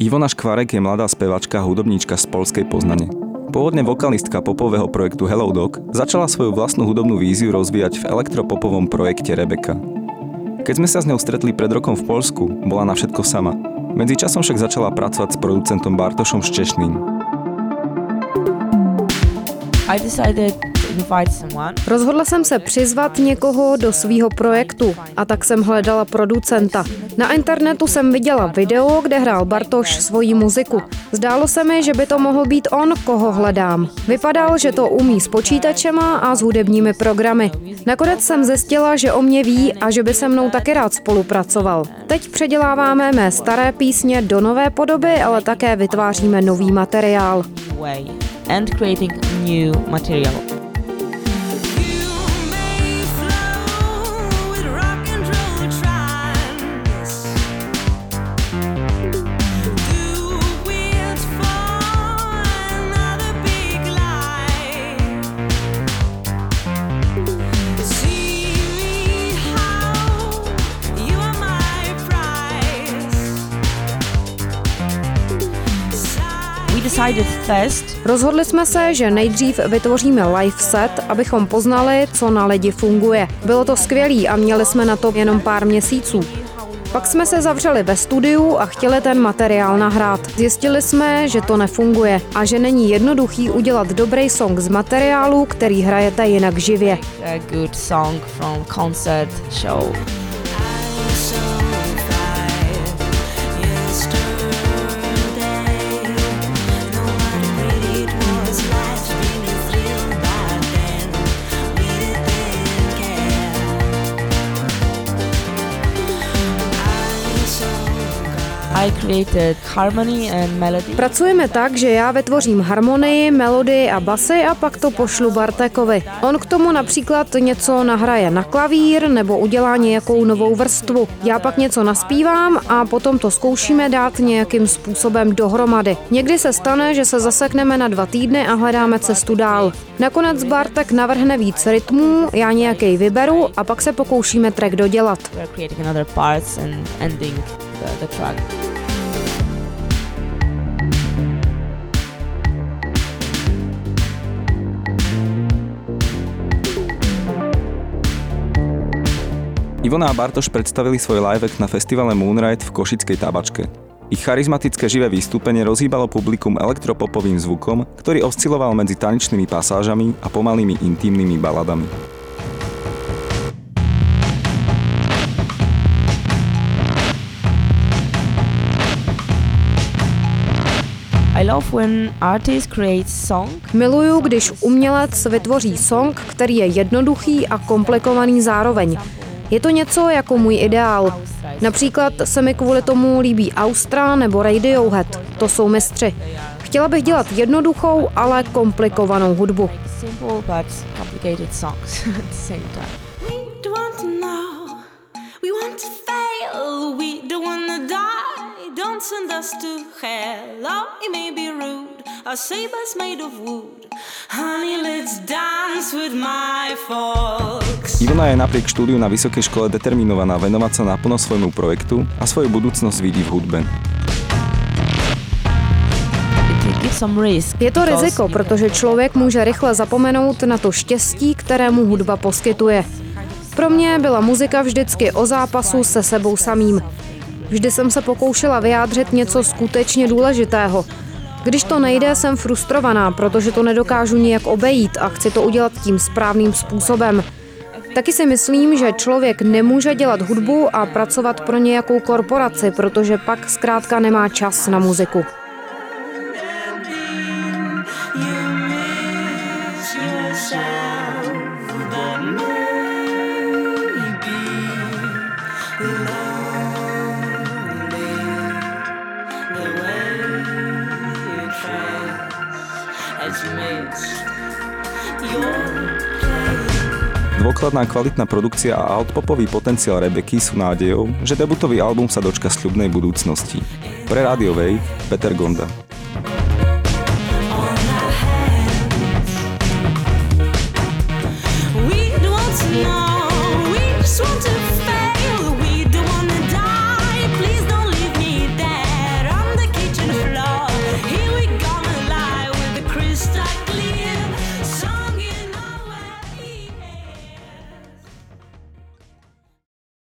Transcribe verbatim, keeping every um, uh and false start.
Ivona Škvarek je mladá spevačka a hudobníčka z poľskej Poznane. Pôvodne vokalistka popového projektu Hello Dog začala svoju vlastnú hudobnú víziu rozvíjať v elektropopovom projekte Rebeka. Keď sme sa s ňou stretli pred rokom v Poľsku, bola na všetko sama. Medzičasom však začala pracovať s producentom Bartošom Ščešným. I decided Rozhodla jsem se přizvat někoho do svýho projektu a tak jsem hledala producenta. Na internetu jsem viděla video, kde hrál Bartoš svoji muziku. Zdálo se mi, že by to mohl být on, koho hledám. Vypadal, že to umí s počítačema a s hudebními programy. Nakonec jsem zjistila, že o mě ví a že by se mnou taky rád spolupracoval. Teď předěláváme mé staré písně do nové podoby, ale také vytváříme nový materiál. And creating new material. Rozhodli jsme se, že nejdřív vytvoříme live set, abychom poznali, co na lidi funguje. Bylo to skvělý a měli jsme na to jenom pár měsíců. Pak jsme se zavřeli ve studiu a chtěli ten materiál nahrát. Zjistili jsme, že to nefunguje a že není jednoduchý udělat dobrý song z materiálu, který hrajete jinak živě. A good song from concert show. Pracujeme tak, že já vytvořím harmonii, melodii a basy a pak to pošlu Bartekovi. On k tomu například něco nahraje na klavír nebo udělá nějakou novou vrstvu. Já pak něco naspívám a potom to zkoušíme dát nějakým způsobem dohromady. Někdy se stane, že se zasekneme na dva týdny a hledáme cestu dál. Nakonec Bartek navrhne víc rytmů, já nějaký vyberu a pak se pokoušíme track dodělat. The track. Ivona a Bartoš predstavili svoj live act na festivale Moonride v Košickej Tabačke. Ich charizmatické živé vystúpenie rozhýbalo publikum elektropopovým zvukom, ktorý osciloval medzi tanečnými pasážami a pomalými intímnymi baladami. Miluju, když umělec vytvoří song, který je jednoduchý a komplikovaný zároveň. Je to něco jako můj ideál. Například se mi kvůli tomu líbí Austra nebo Radiohead. To jsou mistři. Chtěla bych dělat jednoduchou, ale komplikovanou hudbu. Don't send us to hell, oh, it may be rude. Our sabers made of wood. Honey, let's dance with my folks. Ivona je napriek štúdiu na vysokej škole determinovaná venovať sa naplno svojmu projektu a svoju budúcnosť vidí v hudbe. Je to riziko, protože člověk může rychle zapomenout na to štěstí, kterému hudba poskytuje. Pro mě byla muzika vždycky o zápasu se sebou samým. Vždy jsem se pokoušela vyjádřit něco skutečně důležitého. Když to nejde, jsem frustrovaná, protože to nedokážu nijak obejít a chci to udělat tím správným způsobem. Taky si myslím, že člověk nemůže dělat hudbu a pracovat pro nějakou korporaci, protože pak zkrátka nemá čas na muziku. Dôkladná kvalitná produkcia a altpopový potenciál Rebeky sú nádejou, že debutový album sa dočka sľubnej budúcnosti. Pre Radio Wave, Peter Gonda.